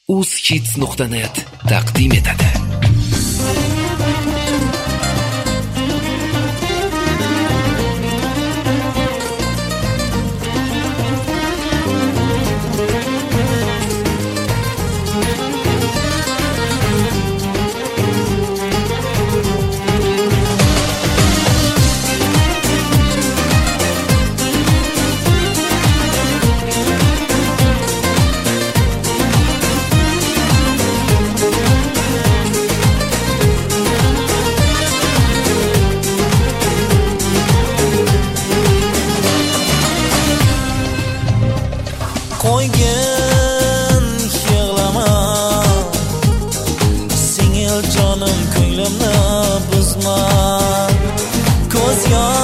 uzhits.net taqdim etadi. Qo'ygin yig'lama, singil jonim ko'nglimni buzma. Ko'z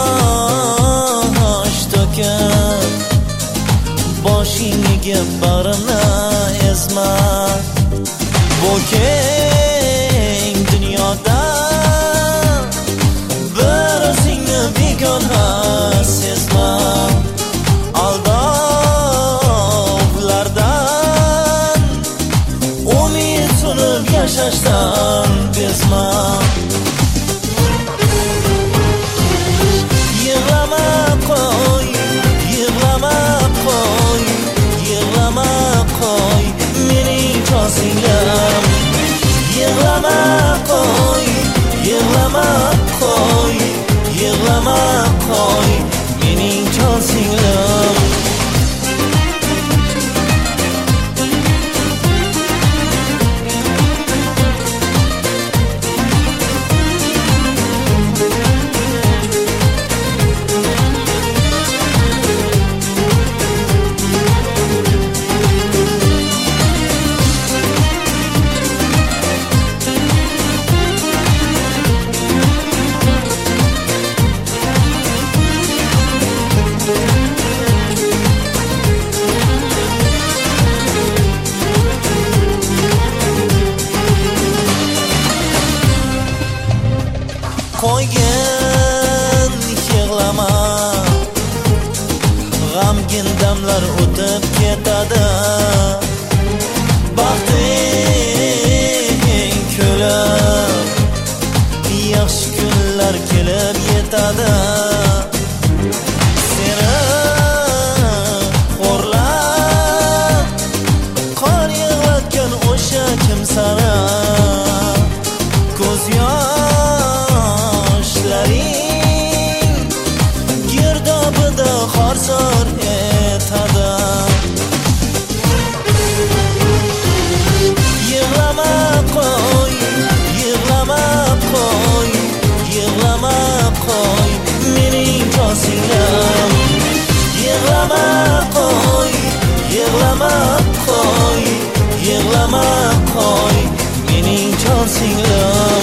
yosh to'kib boshingga bag'rimni ezma. Bu keng dunyoda bir o'zingni begona sezma. Yashashdan bezma. Yig'lama qo'y, yig'lama qo'y, yig'lama qo'y mening jon singlim. Yig'lama qo'y, yig'lama qo'y, yig'lama qo'y mening jon singlim. Qo'ygin yig'lama, g'amgin damlar o'tib ketadi. Baxting kulib, yaxshi kunlar kelib yetadi. Seni xo'rlab qor yig'latgan o'sha kimsani ko'z girdobida xorsor etadi. Yig'lama qo'y, yig'lama qo'y, yig'lama qo'y mening jon singlim. Yig'lama qo'y, yig'lama qo'y, yig'lama qo'y mening jon singlim.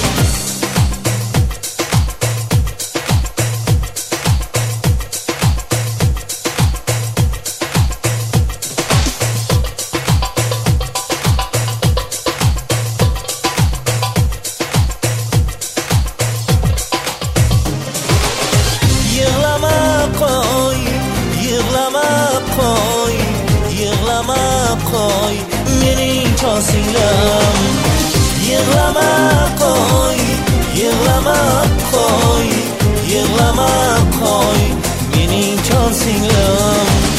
Yig'lama qo'y, yig'lama qo'y, yig'lama qo'y mening jon singlim. Yig'lama qo'y, yig'lama qo'y, yig'lama qo'y mening jon singlim.